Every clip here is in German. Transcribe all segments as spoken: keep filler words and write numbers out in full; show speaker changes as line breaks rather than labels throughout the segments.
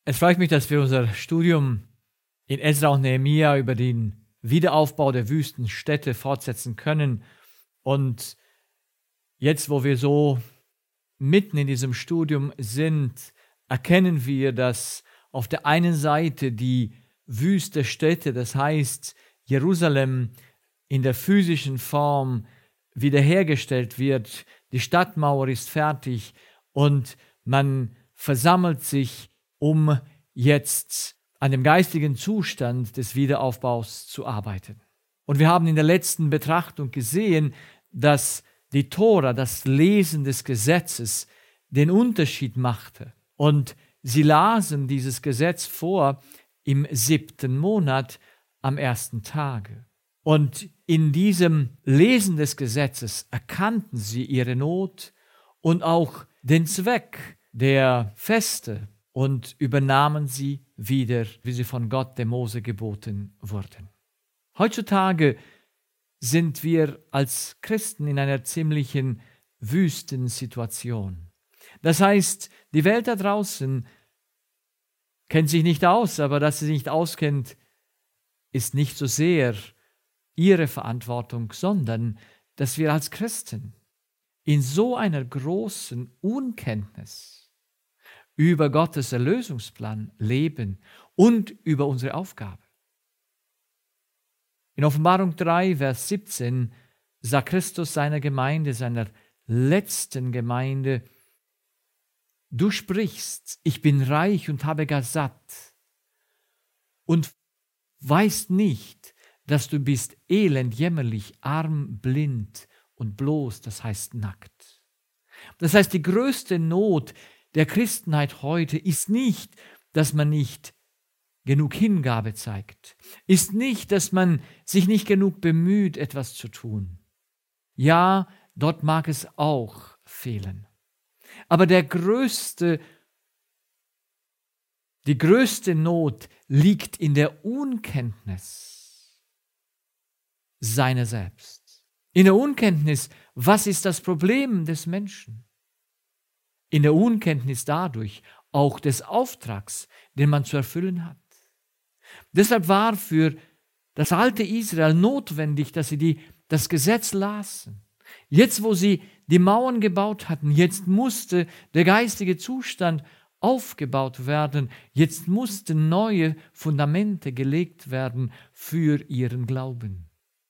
Es freut mich, dass wir unser Studium in Esra und Nehemia über den Wiederaufbau der Wüstenstädte fortsetzen können. Und jetzt, wo wir so mitten in diesem Studium sind, erkennen wir, dass auf der einen Seite die wüste Städte, das heißt Jerusalem, in der physischen Form wiederhergestellt wird. Die Stadtmauer ist fertig und man versammelt sich, um jetzt an dem geistigen Zustand des Wiederaufbaus zu arbeiten. Und wir haben in der letzten Betrachtung gesehen, dass die Tora, das Lesen des Gesetzes, den Unterschied machte. Und sie lasen dieses Gesetz vor im siebten Monat am ersten Tage. Und in diesem Lesen des Gesetzes erkannten sie ihre Not und auch den Zweck der Feste und übernahmen sie wieder, wie sie von Gott, dem Mose, geboten wurden. Heutzutage sind wir als Christen in einer ziemlichen Wüstensituation. Das heißt, die Welt da draußen kennt sich nicht aus, aber dass sie sich nicht auskennt, ist nicht so sehr ihre Verantwortung, sondern dass wir als Christen in so einer großen Unkenntnis über Gottes Erlösungsplan leben und über unsere Aufgabe. In Offenbarung drei, Vers siebzehn sagt Christus seiner Gemeinde, seiner letzten Gemeinde: Du sprichst, ich bin reich und habe gar satt, und weißt nicht, dass du bist elend, jämmerlich, arm, blind und bloß, das heißt nackt. Das heißt, die größte Not der Christenheit heute ist nicht, dass man nicht genug Hingabe zeigt, ist nicht, dass man sich nicht genug bemüht, etwas zu tun. Ja, dort mag es auch fehlen. Aber der größte, die größte Not liegt in der Unkenntnis seiner selbst. In der Unkenntnis, was ist das Problem des Menschen? In der Unkenntnis dadurch auch des Auftrags, den man zu erfüllen hat. Deshalb war für das alte Israel notwendig, dass sie die, das Gesetz lasen. Jetzt, wo sie die Mauern gebaut hatten, jetzt musste der geistige Zustand aufgebaut werden. Jetzt mussten neue Fundamente gelegt werden für ihren Glauben.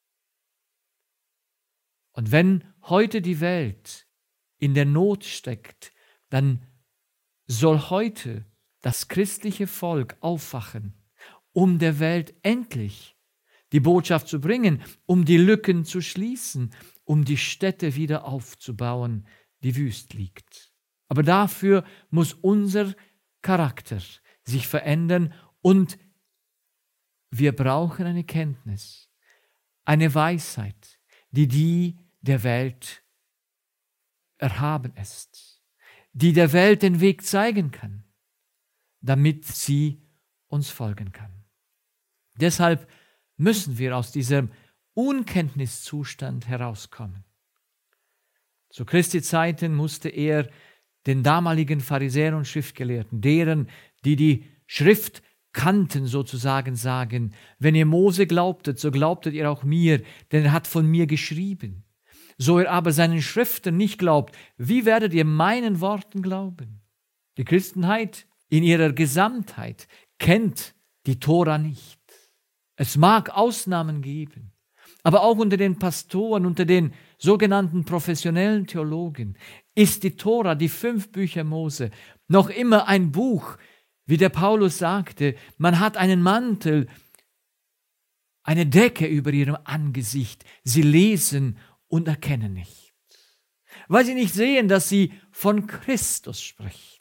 Und wenn heute die Welt in der Not steckt, dann soll heute das christliche Volk aufwachen, um der Welt endlich die Botschaft zu bringen, um die Lücken zu schließen, um die Städte wieder aufzubauen, die wüst liegt. Aber dafür muss unser Charakter sich verändern und wir brauchen eine Kenntnis, eine Weisheit, die die der Welt erhaben ist, die der Welt den Weg zeigen kann, damit sie uns folgen kann. Deshalb müssen wir aus diesem Unkenntniszustand herauskommen. Zu Christi Zeiten musste er den damaligen Pharisäern und Schriftgelehrten, deren, die die Schrift kannten sozusagen, sagen: Wenn ihr Mose glaubtet, so glaubtet ihr auch mir, denn er hat von mir geschrieben. So ihr aber seinen Schriften nicht glaubt, wie werdet ihr meinen Worten glauben? Die Christenheit in ihrer Gesamtheit kennt die Tora nicht. Es mag Ausnahmen geben, aber auch unter den Pastoren, unter den sogenannten professionellen Theologen ist die Tora, die fünf Bücher Mose, noch immer ein Buch, wie der Paulus sagte, man hat einen Mantel, eine Decke über ihrem Angesicht. Sie lesen und erkennen nicht, weil sie nicht sehen, dass sie von Christus spricht.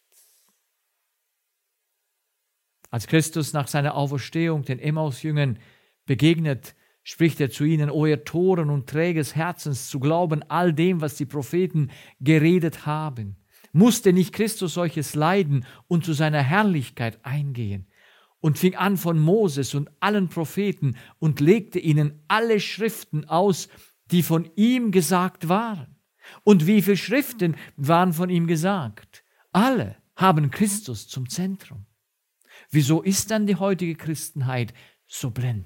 Als Christus nach seiner Auferstehung den Emmaus-Jüngern begegnet, spricht er zu ihnen: O ihr Toren und träges Herzens, zu glauben all dem, was die Propheten geredet haben. Musste nicht Christus solches leiden und zu seiner Herrlichkeit eingehen? Und fing an von Moses und allen Propheten und legte ihnen alle Schriften aus, die von ihm gesagt waren. Und wie viele Schriften waren von ihm gesagt? Alle haben Christus zum Zentrum. Wieso ist dann die heutige Christenheit so blind?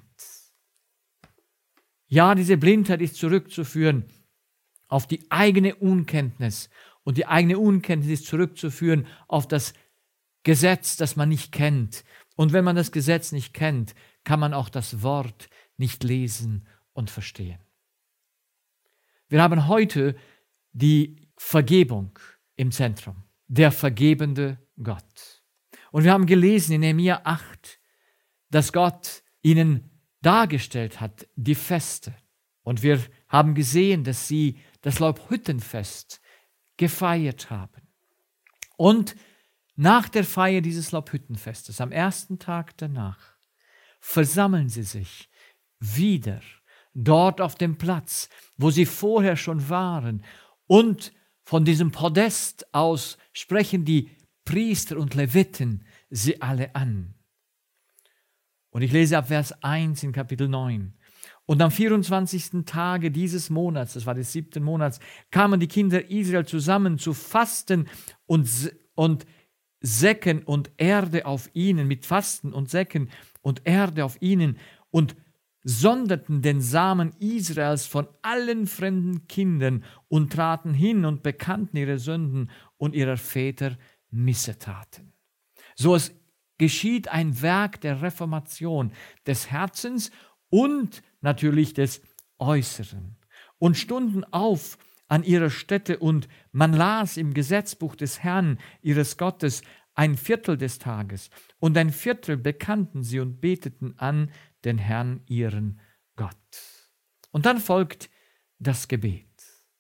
Ja, diese Blindheit ist zurückzuführen auf die eigene Unkenntnis. Und die eigene Unkenntnis ist zurückzuführen auf das Gesetz, das man nicht kennt. Und wenn man das Gesetz nicht kennt, kann man auch das Wort nicht lesen und verstehen. Wir haben heute die Vergebung im Zentrum, der vergebende Gott. Und wir haben gelesen in Nehemia acht, dass Gott ihnen dargestellt hat, die Feste. Und wir haben gesehen, dass sie das Laubhüttenfest gefeiert haben. Und nach der Feier dieses Laubhüttenfestes, am ersten Tag danach, versammeln sie sich wieder dort auf dem Platz, wo sie vorher schon waren. Und von diesem Podest aus sprechen die Priester und Leviten sie alle an. Und ich lese ab Vers eins in Kapitel neun. Und am vierundzwanzigsten Tage dieses Monats, das war des siebten Monats, kamen die Kinder Israel zusammen zu fasten und, und Säcken und Erde auf ihnen, mit Fasten und Säcken und Erde auf ihnen und sonderten den Samen Israels von allen fremden Kindern und traten hin und bekannten ihre Sünden und ihrer Väter Missetaten. So es geschieht ein Werk der Reformation des Herzens und natürlich des Äußeren und stunden auf an ihrer Stätte und man las im Gesetzbuch des Herrn, ihres Gottes, ein Viertel des Tages und ein Viertel bekannten sie und beteten an den Herrn, ihren Gott. Und dann folgt das Gebet.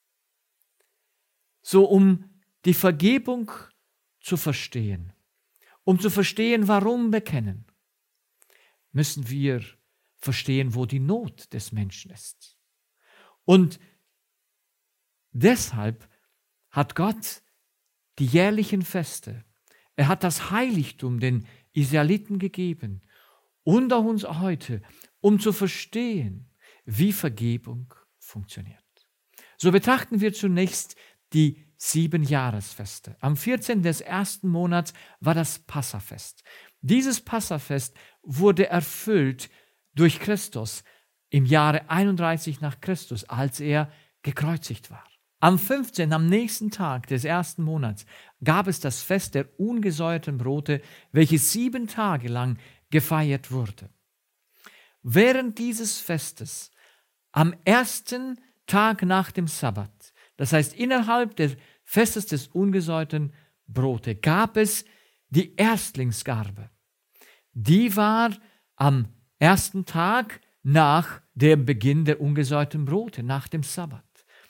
So, um die Vergebung zu verstehen, um zu verstehen, warum bekennen, müssen wir verstehen, wo die Not des Menschen ist. Und deshalb hat Gott die jährlichen Feste, er hat das Heiligtum den Israeliten gegeben und auch uns heute, um zu verstehen, wie Vergebung funktioniert. So betrachten wir zunächst die sieben Jahresfeste. Am vierzehnten des ersten Monats war das Passafest. Dieses Passafest wurde erfüllt durch Christus im Jahre einunddreißig nach Christus, als er gekreuzigt war. Am fünfzehnten, am nächsten Tag des ersten Monats, gab es das Fest der ungesäuerten Brote, welches sieben Tage lang gefeiert wurde. Während dieses Festes, am ersten Tag nach dem Sabbat, das heißt innerhalb des Festes des ungesäuerten Brote, gab es die Erstlingsgarbe. Die war am ersten Tag nach dem Beginn der ungesäuerten Brote, nach dem Sabbat.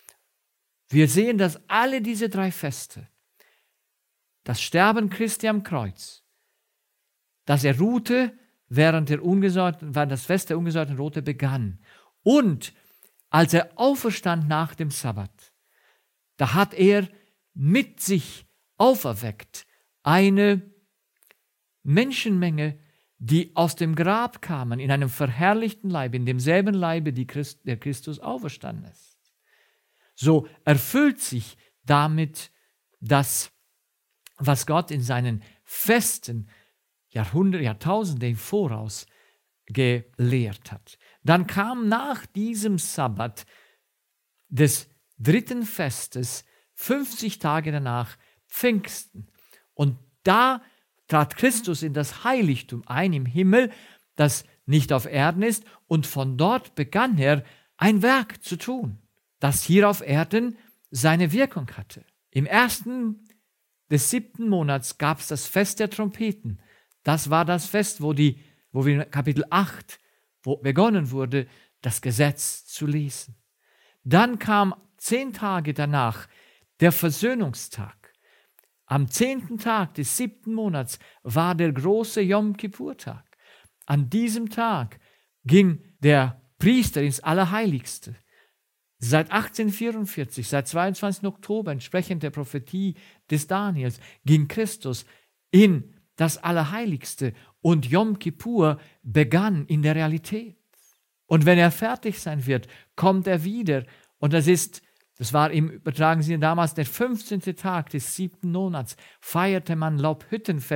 Wir sehen, dass alle diese drei Feste, das Sterben Christi am Kreuz, dass er ruhte, während der ungesäuerten, während das Fest der ungesäuerten Brote begann, und als er auferstand nach dem Sabbat, da hat er mit sich auferweckt eine Menschenmenge, die aus dem Grab kamen, in einem verherrlichten Leib, in demselben Leibe, die Christ, der Christus auferstanden ist. So erfüllt sich damit das, was Gott in seinen festen Jahrhunderte, Jahrtausende im Voraus gelehrt hat. Dann kam nach diesem Sabbat des dritten Festes, fünfzig Tage danach, Pfingsten. Und da trat Christus in das Heiligtum ein im Himmel, das nicht auf Erden ist, und von dort begann er ein Werk zu tun, das hier auf Erden seine Wirkung hatte. Im ersten des siebten Monats gab es das Fest der Trompeten. Das war das Fest, wo, die, wo wir in Kapitel acht, wo begonnen wurde, das Gesetz zu lesen. Dann kam zehn Tage danach der Versöhnungstag. Am zehnten Tag des siebten Monats war der große Yom Kippur-Tag. An diesem Tag ging der Priester ins Allerheiligste. Seit achtzehnhundertvierundvierzig, seit zweiundzwanzigsten Oktober, entsprechend der Prophetie des Daniels, ging Christus in das Allerheiligste und Yom Kippur begann in der Realität. Und wenn er fertig sein wird, kommt er wieder. Und das ist, das war im übertragenen Sinne damals der fünfzehnte Tag des siebten Monats, feierte man Laubhüttenfest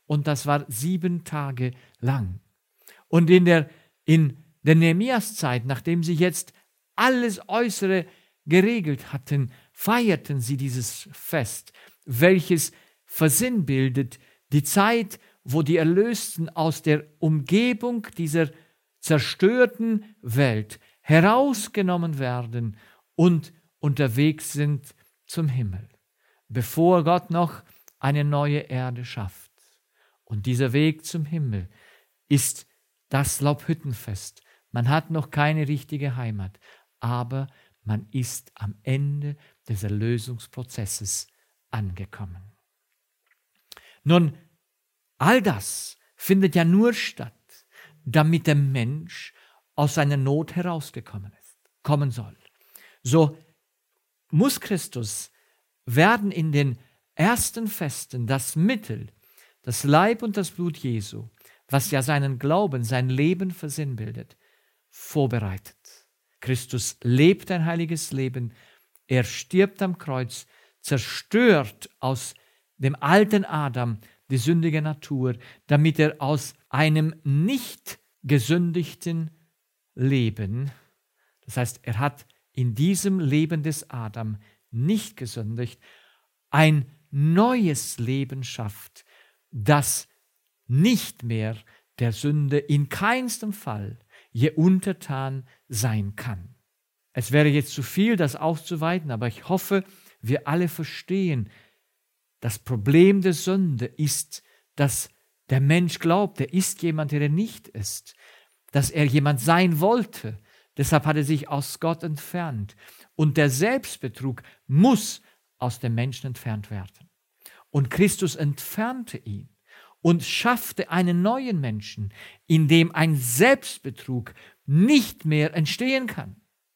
und das war sieben Tage lang. Und in der, in der Nehemias-Zeit, nachdem sie jetzt alles Äußere geregelt hatten, feierten sie dieses Fest, welches versinnbildet die Zeit, wo die Erlösten aus der Umgebung dieser zerstörten Welt herausgenommen werden und unterwegs sind zum Himmel, bevor Gott noch eine neue Erde schafft. Und dieser Weg zum Himmel ist das Laubhüttenfest. Man hat noch keine richtige Heimat, aber man ist am Ende des Erlösungsprozesses angekommen. Nun, all das findet ja nur statt, damit der Mensch aus seiner Not herausgekommen ist, kommen soll. So muss Christus werden in den ersten Festen das Mittel, das Leib und das Blut Jesu, was ja seinen Glauben, sein Leben versinnbildet, vorbereitet. Christus lebt ein heiliges Leben, er stirbt am Kreuz, zerstört aus dem alten Adam die sündige Natur, damit er aus einem nicht gesündigten Leben, das heißt, er hat in diesem Leben des Adam nicht gesündigt, ein neues Leben schafft, das nicht mehr der Sünde in keinstem Fall je untertan sein kann. Es wäre jetzt zu viel, das auszuweiten, aber ich hoffe, wir alle verstehen, das Problem der Sünde ist, dass der Mensch glaubt, er ist jemand, der er nicht ist, dass er jemand sein wollte. Deshalb hat er sich aus Gott entfernt. Und der Selbstbetrug muss aus dem Menschen entfernt werden. Und Christus entfernte ihn und schaffte einen neuen Menschen, in dem ein Selbstbetrug nicht mehr entstehen kann.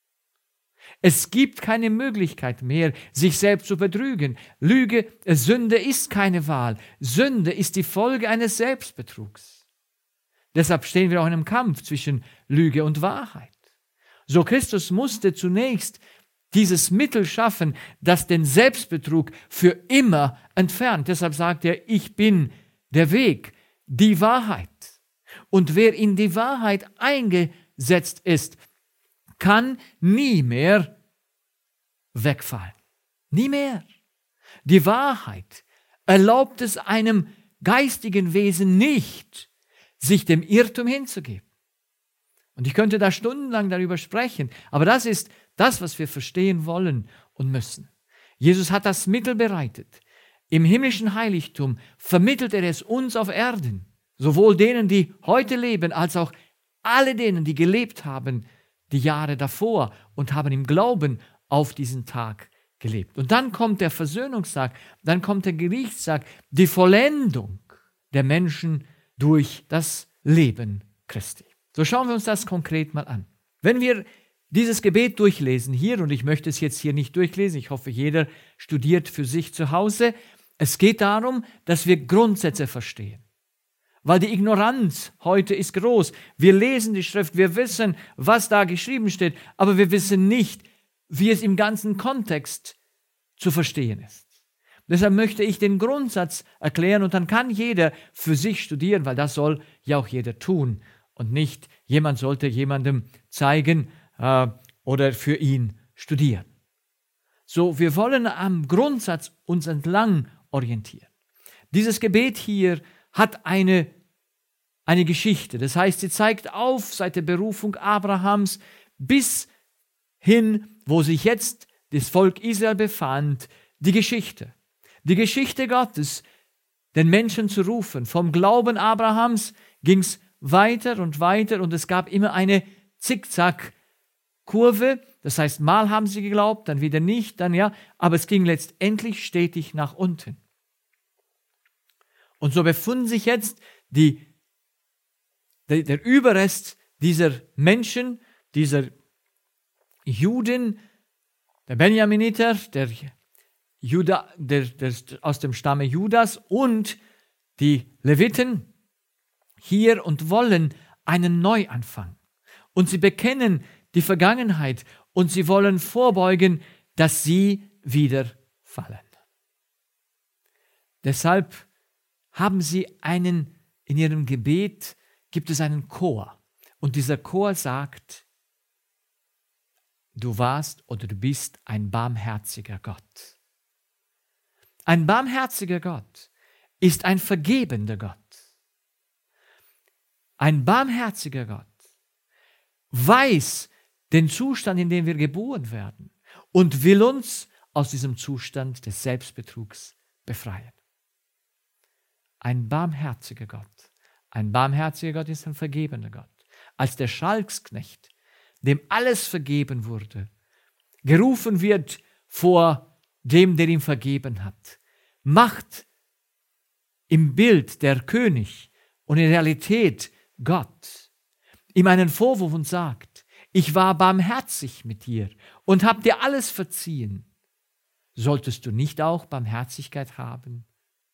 Es gibt keine Möglichkeit mehr, sich selbst zu betrügen. Lüge, Sünde ist keine Wahl. Sünde ist die Folge eines Selbstbetrugs. Deshalb stehen wir auch in einem Kampf zwischen Lüge und Wahrheit. So Christus musste zunächst dieses Mittel schaffen, das den Selbstbetrug für immer entfernt. Deshalb sagt er, ich bin der Weg, die Wahrheit. Und wer in die Wahrheit eingesetzt ist, kann nie mehr wegfallen. Nie mehr. Die Wahrheit erlaubt es einem geistigen Wesen nicht, sich dem Irrtum hinzugeben. Und ich könnte da stundenlang darüber sprechen, aber das ist das, was wir verstehen wollen und müssen. Jesus hat das Mittel bereitet. Im himmlischen Heiligtum vermittelt er es uns auf Erden, sowohl denen, die heute leben, als auch alle denen, die gelebt haben, die Jahre davor und haben im Glauben auf diesen Tag gelebt. Und dann kommt der Versöhnungstag, dann kommt der Gerichtstag, die Vollendung der Menschen durch das Leben Christi. So schauen wir uns das konkret mal an. Wenn wir dieses Gebet durchlesen hier, und ich möchte es jetzt hier nicht durchlesen, ich hoffe, jeder studiert für sich zu Hause, es geht darum, dass wir Grundsätze verstehen. Weil die Ignoranz heute ist groß. Wir lesen die Schrift, wir wissen, was da geschrieben steht, aber wir wissen nicht, wie es im ganzen Kontext zu verstehen ist. Deshalb möchte ich den Grundsatz erklären und dann kann jeder für sich studieren, weil das soll ja auch jeder tun und nicht jemand sollte jemandem zeigen äh, oder für ihn studieren. So, wir wollen am Grundsatz uns entlang orientieren. Dieses Gebet hier hat eine, eine Geschichte. Das heißt, sie zeigt auf seit der Berufung Abrahams bis hin, wo sich jetzt das Volk Israel befand, die Geschichte. Die Geschichte Gottes, den Menschen zu rufen. Vom Glauben Abrahams ging es weiter und weiter und es gab immer eine Zickzack-Kurve. Das heißt, mal haben sie geglaubt, dann wieder nicht, dann ja, aber es ging letztendlich stetig nach unten. Und so befunden sich jetzt die, der, der Überrest dieser Menschen, dieser Juden, der Benjaminiter, der Juda, der, der aus dem Stamme Judas und die Leviten hier und wollen einen Neuanfang. Und sie bekennen die Vergangenheit und sie wollen vorbeugen, dass sie wieder fallen. Deshalb haben sie einen, in ihrem Gebet gibt es einen Chor. Und dieser Chor sagt, du warst oder du bist ein barmherziger Gott. Ein barmherziger Gott ist ein vergebender Gott. Ein barmherziger Gott weiß den Zustand, in dem wir geboren werden und will uns aus diesem Zustand des Selbstbetrugs befreien. Ein barmherziger Gott. Ein barmherziger Gott ist ein vergebender Gott. Als der Schalksknecht, dem alles vergeben wurde, gerufen wird vor dem, der ihm vergeben hat, macht im Bild der König und in Realität Gott ihm einen Vorwurf und sagt, ich war barmherzig mit dir und habe dir alles verziehen. Solltest du nicht auch Barmherzigkeit haben?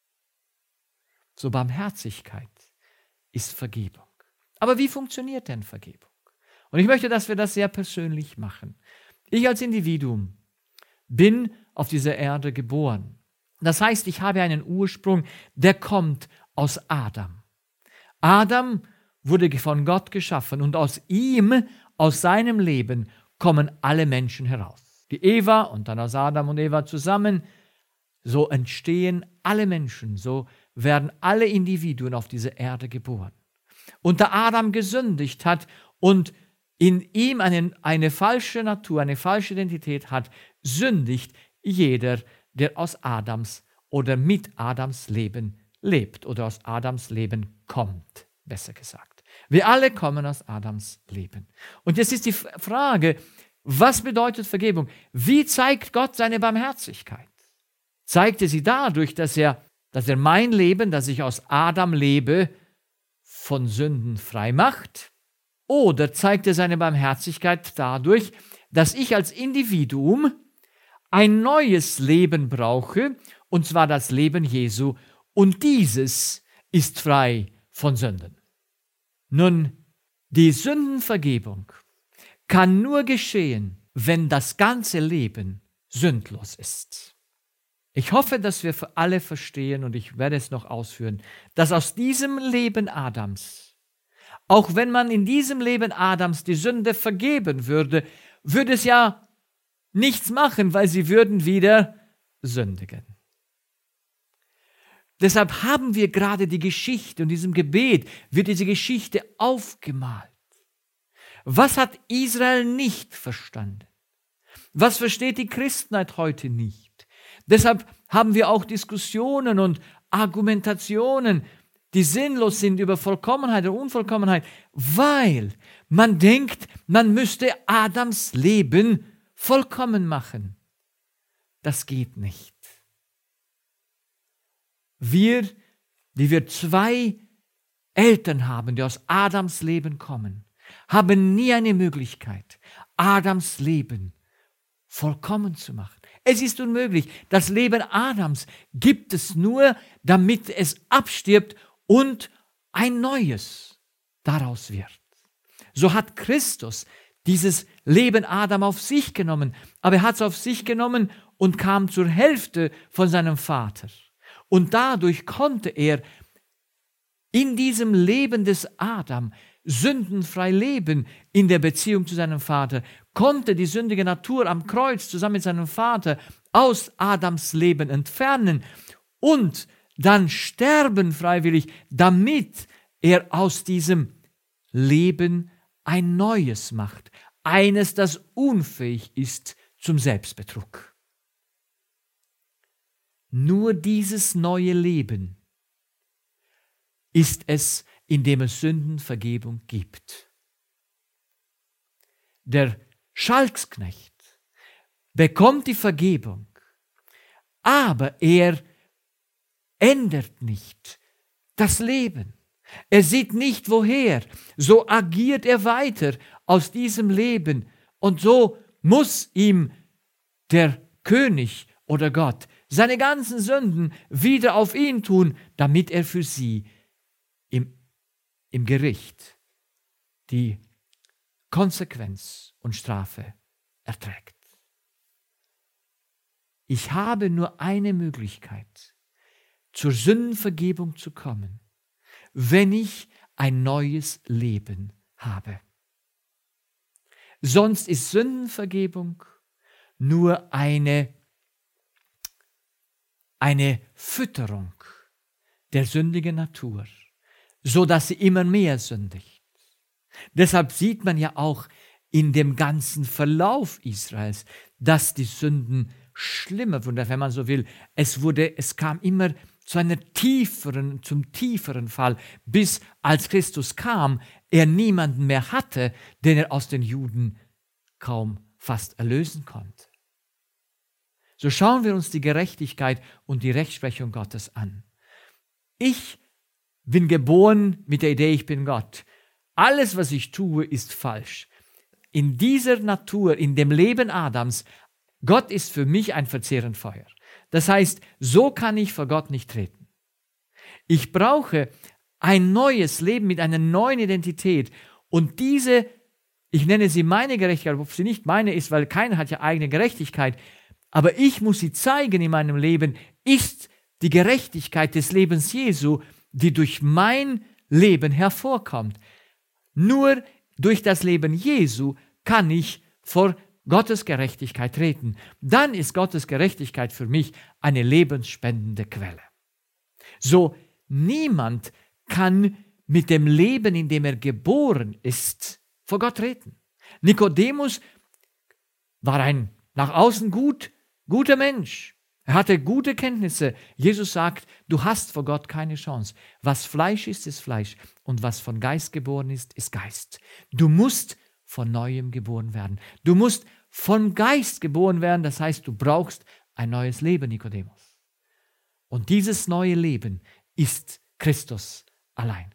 So Barmherzigkeit ist Vergebung. Aber wie funktioniert denn Vergebung? Und ich möchte, dass wir das sehr persönlich machen. Ich als Individuum bin auf dieser Erde geboren. Das heißt, ich habe einen Ursprung, der kommt aus Adam. Adam wurde von Gott geschaffen und aus ihm, aus seinem Leben, kommen alle Menschen heraus. Die Eva und dann aus Adam und Eva zusammen, so entstehen alle Menschen, so werden alle Individuen auf dieser Erde geboren. Und da Adam gesündigt hat und in ihm eine, eine falsche Natur, eine falsche Identität hat, sündigt jeder, der aus Adams oder mit Adams Leben lebt oder aus Adams Leben kommt, besser gesagt. Wir alle kommen aus Adams Leben. Und jetzt ist die Frage, was bedeutet Vergebung? Wie zeigt Gott seine Barmherzigkeit? Zeigt er sie dadurch, dass er, dass er mein Leben, das ich aus Adam lebe, von Sünden frei macht? Oder zeigt er seine Barmherzigkeit dadurch, dass ich als Individuum ein neues Leben brauche, und zwar das Leben Jesu, und dieses ist frei von Sünden? Nun, die Sündenvergebung kann nur geschehen, wenn das ganze Leben sündlos ist. Ich hoffe, dass wir für alle verstehen, und ich werde es noch ausführen, dass aus diesem Leben Adams, auch wenn man in diesem Leben Adams die Sünde vergeben würde, würde es ja nichts machen, weil sie würden wieder sündigen. Deshalb haben wir gerade die Geschichte, und in diesem Gebet wird diese Geschichte aufgemalt. Was hat Israel nicht verstanden? Was versteht die Christenheit heute nicht? Deshalb haben wir auch Diskussionen und Argumentationen, die sinnlos sind über Vollkommenheit oder Unvollkommenheit, weil man denkt, man müsste Adams Leben vollkommen machen. Das geht nicht. Wir, die wir zwei Eltern haben, die aus Adams Leben kommen, haben nie eine Möglichkeit, Adams Leben vollkommen zu machen. Es ist unmöglich. Das Leben Adams gibt es nur, damit es abstirbt und ein neues daraus wird. So hat Christus dieses Leben Adam auf sich genommen, aber er hat es auf sich genommen und kam zur Hälfte von seinem Vater. Und dadurch konnte er in diesem Leben des Adam sündenfrei leben, in der Beziehung zu seinem Vater, konnte die sündige Natur am Kreuz zusammen mit seinem Vater aus Adams Leben entfernen und dann sterben freiwillig, damit er aus diesem Leben ein neues macht, eines, das unfähig ist zum Selbstbetrug. Nur dieses neue Leben ist es, in dem es Sündenvergebung gibt. Der Schalksknecht bekommt die Vergebung, aber er ändert nicht das Leben. Er sieht nicht woher. So agiert er weiter aus diesem Leben. Und so muss ihm der König oder Gott seine ganzen Sünden wieder auf ihn tun, damit er für sie im, im Gericht die Konsequenz und Strafe erträgt. Ich habe nur eine Möglichkeit, zur Sündenvergebung zu kommen, wenn ich ein neues Leben habe. Sonst ist Sündenvergebung nur eine, eine Fütterung der sündigen Natur, so dass sie immer mehr sündigt. Deshalb sieht man ja auch in dem ganzen Verlauf Israels, dass die Sünden schlimmer wurden, wenn man so will. Es wurde, es kam immer zu einer tieferen, zum tieferen Fall, bis als Christus kam, er niemanden mehr hatte, den er aus den Juden kaum fast erlösen konnte. So schauen wir uns die Gerechtigkeit und die Rechtsprechung Gottes an. Ich bin geboren mit der Idee, ich bin Gott. Alles, was ich tue, ist falsch. In dieser Natur, in dem Leben Adams, Gott ist für mich ein verzehrend Feuer. Das heißt, so kann ich vor Gott nicht treten. Ich brauche ein neues Leben mit einer neuen Identität. Und diese, ich nenne sie meine Gerechtigkeit, ob sie nicht meine ist, weil keiner hat ja eigene Gerechtigkeit, aber ich muss sie zeigen in meinem Leben, ist die Gerechtigkeit des Lebens Jesu, die durch mein Leben hervorkommt. Nur durch das Leben Jesu kann ich vor Gottes Gerechtigkeit treten. Dann ist Gottes Gerechtigkeit für mich eine lebensspendende Quelle. So, niemand kann mit dem Leben, in dem er geboren ist, vor Gott treten. Nikodemus war ein nach außen gut, guter Mensch. Er hatte gute Kenntnisse. Jesus sagt, du hast vor Gott keine Chance. Was Fleisch ist, ist Fleisch. Und was von Geist geboren ist, ist Geist. Du musst von Neuem geboren werden. Du musst vom Geist geboren werden. Das heißt, du brauchst ein neues Leben, Nikodemus. Und dieses neue Leben ist Christus allein.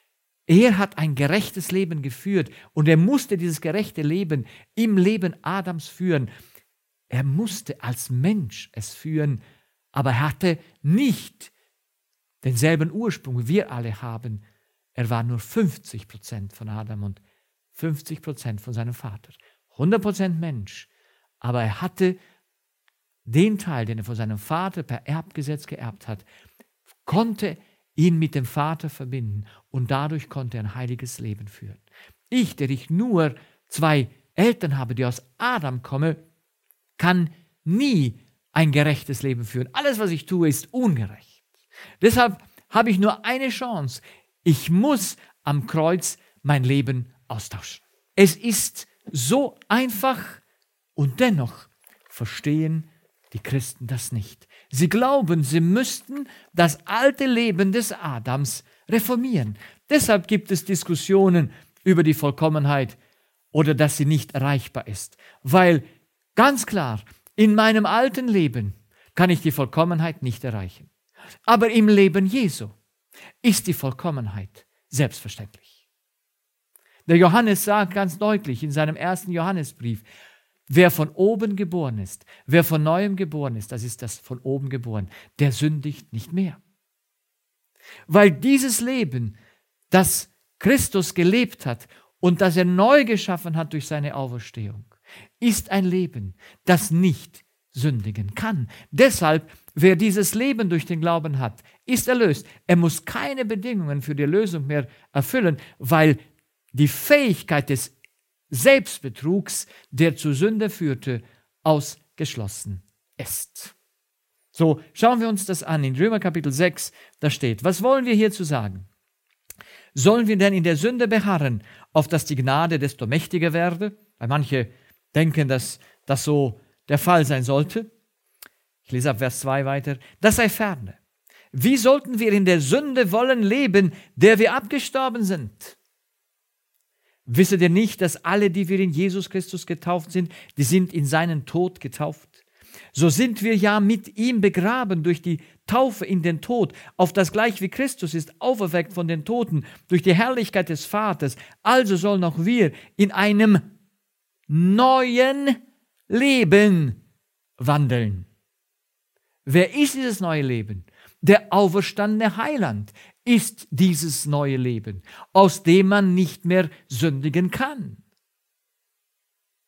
Er hat ein gerechtes Leben geführt und er musste dieses gerechte Leben im Leben Adams führen. Er musste als Mensch es führen, aber er hatte nicht denselben Ursprung, wie wir alle haben. Er war nur fünfzig Prozent von Adam und fünfzig Prozent von seinem Vater. hundert Prozent Mensch, aber er hatte den Teil, den er von seinem Vater per Erbgesetz geerbt hat, konnte ihn mit dem Vater verbinden und dadurch konnte er ein heiliges Leben führen. Ich, der ich nur zwei Eltern habe, die aus Adam kommen, kann nie ein gerechtes Leben führen. Alles, was ich tue, ist ungerecht. Deshalb habe ich nur eine Chance. Ich muss am Kreuz mein Leben austauschen. Es ist so einfach und dennoch verstehen die Christen das nicht. Sie glauben, sie müssten das alte Leben des Adams reformieren. Deshalb gibt es Diskussionen über die Vollkommenheit oder dass sie nicht erreichbar ist. Weil ganz klar, in meinem alten Leben kann ich die Vollkommenheit nicht erreichen. Aber im Leben Jesu ist die Vollkommenheit selbstverständlich. Der Johannes sagt ganz deutlich in seinem ersten Johannesbrief, wer von oben geboren ist, wer von Neuem geboren ist, das ist das von oben geboren, der sündigt nicht mehr. Weil dieses Leben, das Christus gelebt hat und das er neu geschaffen hat durch seine Auferstehung, ist ein Leben, das nicht sündigen kann. Deshalb, wer dieses Leben durch den Glauben hat, ist erlöst. Er muss keine Bedingungen für die Erlösung mehr erfüllen, weil die Fähigkeit des Selbstbetrugs, der zur Sünde führte, ausgeschlossen ist. So, schauen wir uns das an. In Römer Kapitel sechs, da steht, was wollen wir hierzu sagen? Sollen wir denn in der Sünde beharren, auf dass die Gnade desto mächtiger werde? Weil manche denken, dass das so der Fall sein sollte. Ich lese ab Vers zwei weiter. Das sei ferne. Wie sollten wir in der Sünde wollen leben, der wir abgestorben sind? Wisset ihr nicht, dass alle, die wir in Jesus Christus getauft sind, die sind in seinen Tod getauft? So sind wir ja mit ihm begraben durch die Taufe in den Tod, auf das gleich wie Christus ist auferweckt von den Toten durch die Herrlichkeit des Vaters. Also sollen auch wir in einem neuen Leben wandeln. Wer ist dieses neue Leben? Der auferstandene Heiland ist dieses neue Leben, aus dem man nicht mehr sündigen kann,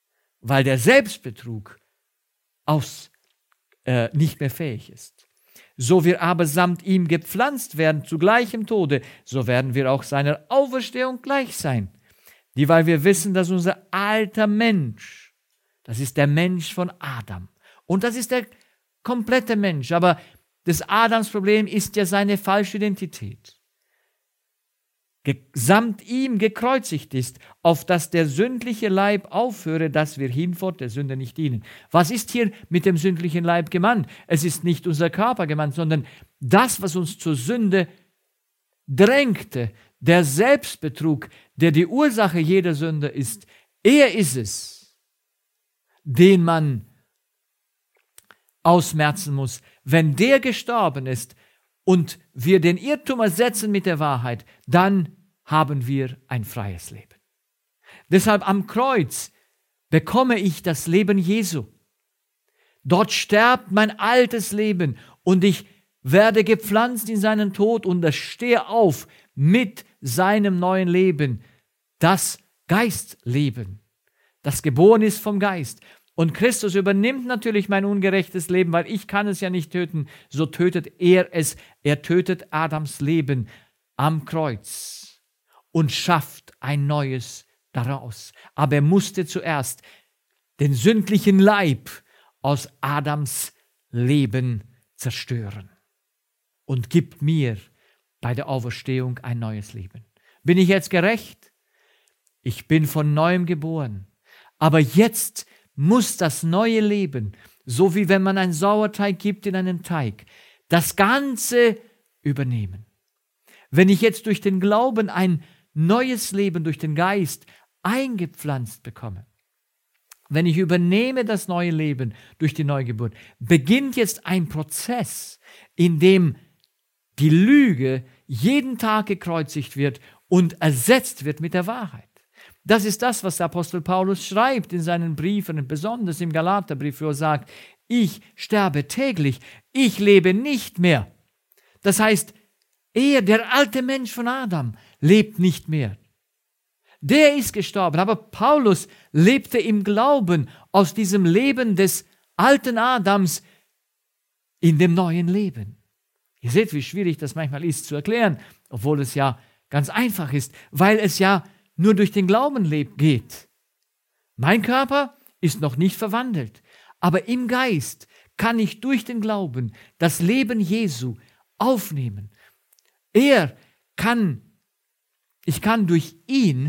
weil der Selbstbetrug aus, äh, nicht mehr fähig ist. So wir aber samt ihm gepflanzt werden zu gleichem Tode, so werden wir auch seiner Auferstehung gleich sein. Dieweil wir wissen, dass unser alter Mensch, das ist der Mensch von Adam, und das ist der komplette Mensch, aber das Adams Problem ist ja seine falsche Identität, samt ihm gekreuzigt ist, auf dass der sündliche Leib aufhöre, dass wir hinfort der Sünde nicht dienen. Was ist hier mit dem sündlichen Leib gemeint? Es ist nicht unser Körper gemeint, sondern das, was uns zur Sünde drängte, der Selbstbetrug, der die Ursache jeder Sünde ist. Er ist es, den man ausmerzen muss. Wenn der gestorben ist und wir den Irrtum ersetzen mit der Wahrheit, dann haben wir ein freies Leben. Deshalb am Kreuz bekomme ich das Leben Jesu. Dort sterbt mein altes Leben und ich werde gepflanzt in seinen Tod und ich stehe auf mit seinem neuen Leben, das Geistleben, das geboren ist vom Geist. Und Christus übernimmt natürlich mein ungerechtes Leben, weil ich kann es ja nicht töten, so tötet er es. Er tötet Adams Leben am Kreuz und schafft ein neues daraus. Aber er musste zuerst den sündlichen Leib aus Adams Leben zerstören und gibt mir bei der Auferstehung ein neues Leben. Bin ich jetzt gerecht? Ich bin von neuem geboren. Aber jetzt muss das neue Leben, so wie wenn man einen Sauerteig gibt in einen Teig, das Ganze übernehmen. Wenn ich jetzt durch den Glauben ein neues Leben durch den Geist eingepflanzt bekomme, wenn ich übernehme das neue Leben durch die Neugeburt, beginnt jetzt ein Prozess, in dem die Lüge jeden Tag gekreuzigt wird und ersetzt wird mit der Wahrheit. Das ist das, was der Apostel Paulus schreibt in seinen Briefen, und besonders im Galaterbrief, wo er sagt, ich sterbe täglich, ich lebe nicht mehr. Das heißt, er, der alte Mensch von Adam, lebt nicht mehr. Der ist gestorben, aber Paulus lebte im Glauben aus diesem Leben des alten Adams in dem neuen Leben. Ihr seht, wie schwierig das manchmal ist zu erklären, obwohl es ja ganz einfach ist, weil es ja nur durch den Glauben lebt, geht. Mein Körper ist noch nicht verwandelt, aber im Geist kann ich durch den Glauben das Leben Jesu aufnehmen. Er kann, ich kann durch ihn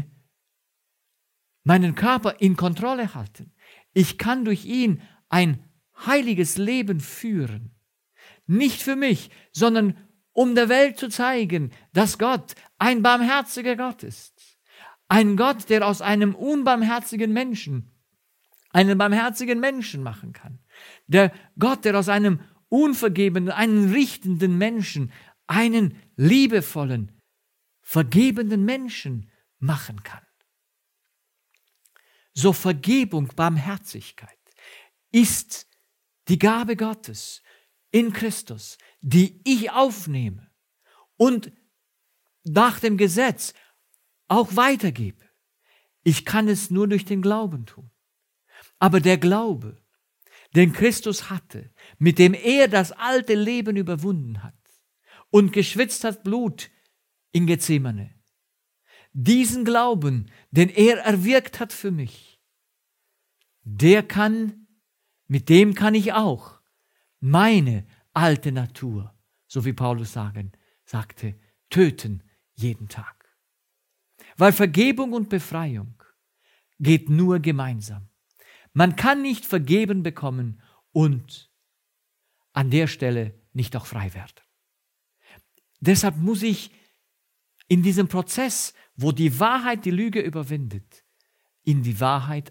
meinen Körper in Kontrolle halten. Ich kann durch ihn ein heiliges Leben führen. Nicht für mich, sondern um der Welt zu zeigen, dass Gott ein barmherziger Gott ist. Ein Gott, der aus einem unbarmherzigen Menschen einen barmherzigen Menschen machen kann. Der Gott, der aus einem unvergebenen, einen richtenden Menschen einen liebevollen, vergebenden Menschen machen kann. So Vergebung, Barmherzigkeit ist die Gabe Gottes in Christus, die ich aufnehme und nach dem Gesetz auch weitergebe. Ich kann es nur durch den Glauben tun. Aber der Glaube, den Christus hatte, mit dem er das alte Leben überwunden hat und geschwitzt hat Blut in Gethsemane, diesen Glauben, den er erwirkt hat für mich, der kann, mit dem kann ich auch meine alte Natur, so wie Paulus sagen, sagte, töten jeden Tag. Weil Vergebung und Befreiung geht nur gemeinsam. Man kann nicht vergeben bekommen und an der Stelle nicht auch frei werden. Deshalb muss ich in diesem Prozess, wo die Wahrheit die Lüge überwindet, in die Wahrheit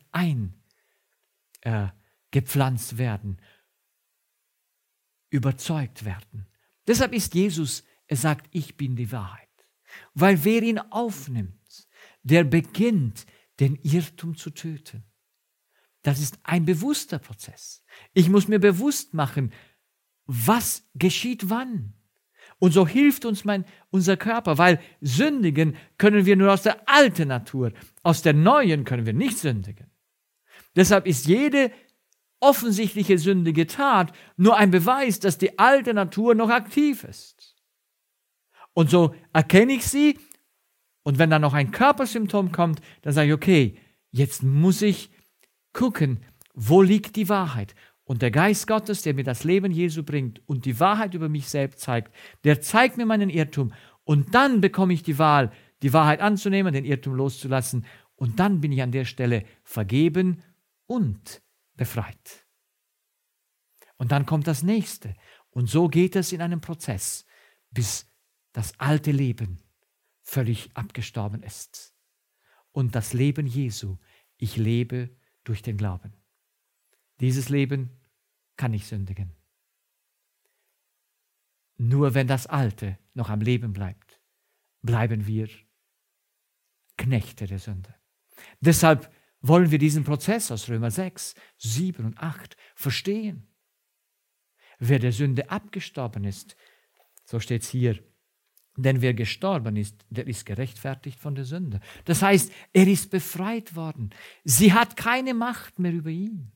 eingepflanzt äh, werden, überzeugt werden. Deshalb ist Jesus, er sagt, ich bin die Wahrheit. Weil wer ihn aufnimmt, der beginnt, den Irrtum zu töten. Das ist ein bewusster Prozess. Ich muss mir bewusst machen, was geschieht wann. Und so hilft uns mein, unser Körper, weil sündigen können wir nur aus der alten Natur. Aus der neuen können wir nicht sündigen. Deshalb ist jede offensichtliche sündige Tat nur ein Beweis, dass die alte Natur noch aktiv ist. Und so erkenne ich sie, und wenn dann noch ein Körpersymptom kommt, dann sage ich, okay, jetzt muss ich gucken, wo liegt die Wahrheit? Und der Geist Gottes, der mir das Leben Jesu bringt und die Wahrheit über mich selbst zeigt, der zeigt mir meinen Irrtum. Und dann bekomme ich die Wahl, die Wahrheit anzunehmen, den Irrtum loszulassen. Und dann bin ich an der Stelle vergeben und befreit. Und dann kommt das Nächste. Und so geht es in einem Prozess, bis das alte Leben völlig abgestorben ist. Und das Leben Jesu, ich lebe durch den Glauben. Dieses Leben kann nicht sündigen. Nur wenn das Alte noch am Leben bleibt, bleiben wir Knechte der Sünde. Deshalb wollen wir diesen Prozess aus Römer sechs, sieben und acht verstehen. Wer der Sünde abgestorben ist, so steht es hier, denn wer gestorben ist, der ist gerechtfertigt von der Sünde. Das heißt, er ist befreit worden. Sie hat keine Macht mehr über ihn.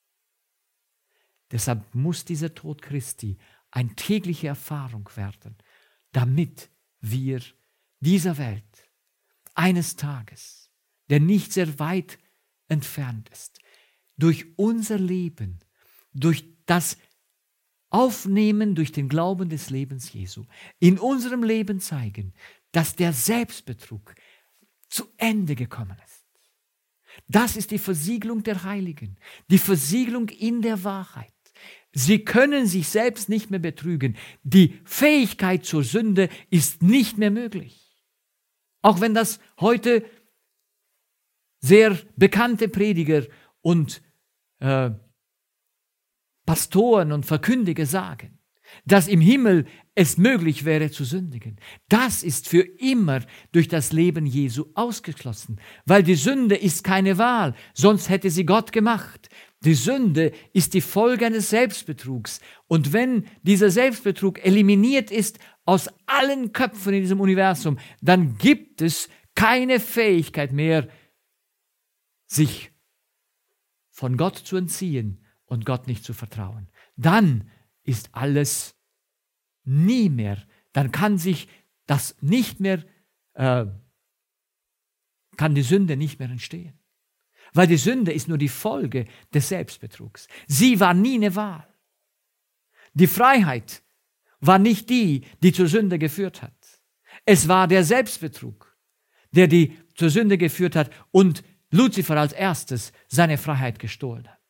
Deshalb muss dieser Tod Christi eine tägliche Erfahrung werden, damit wir dieser Welt eines Tages, der nicht sehr weit entfernt ist, durch unser Leben, durch das Aufnehmen, durch den Glauben des Lebens Jesu, in unserem Leben zeigen, dass der Selbstbetrug zu Ende gekommen ist. Das ist die Versiegelung der Heiligen, die Versiegelung in der Wahrheit. Sie können sich selbst nicht mehr betrügen. Die Fähigkeit zur Sünde ist nicht mehr möglich. Auch wenn das heute sehr bekannte Prediger und äh, Pastoren und Verkündiger sagen, dass im Himmel es möglich wäre zu sündigen. Das ist für immer durch das Leben Jesu ausgeschlossen, weil die Sünde ist keine Wahl, sonst hätte sie Gott gemacht. Die Sünde ist die Folge eines Selbstbetrugs. Und wenn dieser Selbstbetrug eliminiert ist aus allen Köpfen in diesem Universum, dann gibt es keine Fähigkeit mehr, sich von Gott zu entziehen und Gott nicht zu vertrauen. Dann ist alles nie mehr, dann kann sich das nicht mehr, äh, kann die Sünde nicht mehr entstehen. Weil die Sünde ist nur die Folge des Selbstbetrugs. Sie war nie eine Wahl. Die Freiheit war nicht die, die zur Sünde geführt hat. Es war der Selbstbetrug, der die zur Sünde geführt hat und Luzifer als erstes seine Freiheit gestohlen hat.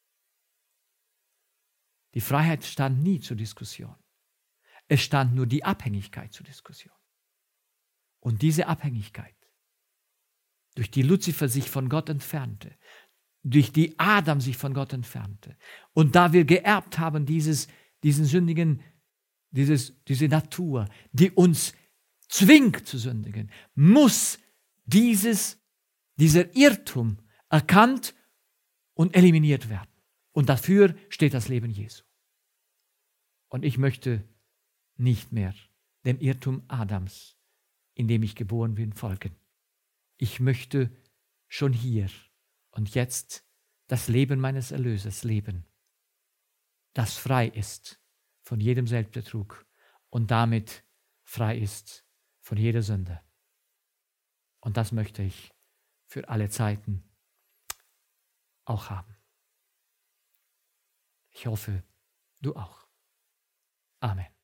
Die Freiheit stand nie zur Diskussion. Es stand nur die Abhängigkeit zur Diskussion. Und diese Abhängigkeit, durch die Luzifer sich von Gott entfernte, durch die Adam sich von Gott entfernte, und da wir geerbt haben, dieses, diesen sündigen, dieses, diese Natur, die uns zwingt zu sündigen, muss dieses, dieser Irrtum erkannt und eliminiert werden. Und dafür steht das Leben Jesu. Und ich möchte nicht mehr dem Irrtum Adams, in dem ich geboren bin, folgen. Ich möchte schon hier und jetzt das Leben meines Erlösers leben, das frei ist von jedem Selbstbetrug und damit frei ist von jeder Sünde. Und das möchte ich für alle Zeiten auch haben. Ich hoffe, du auch. Amen.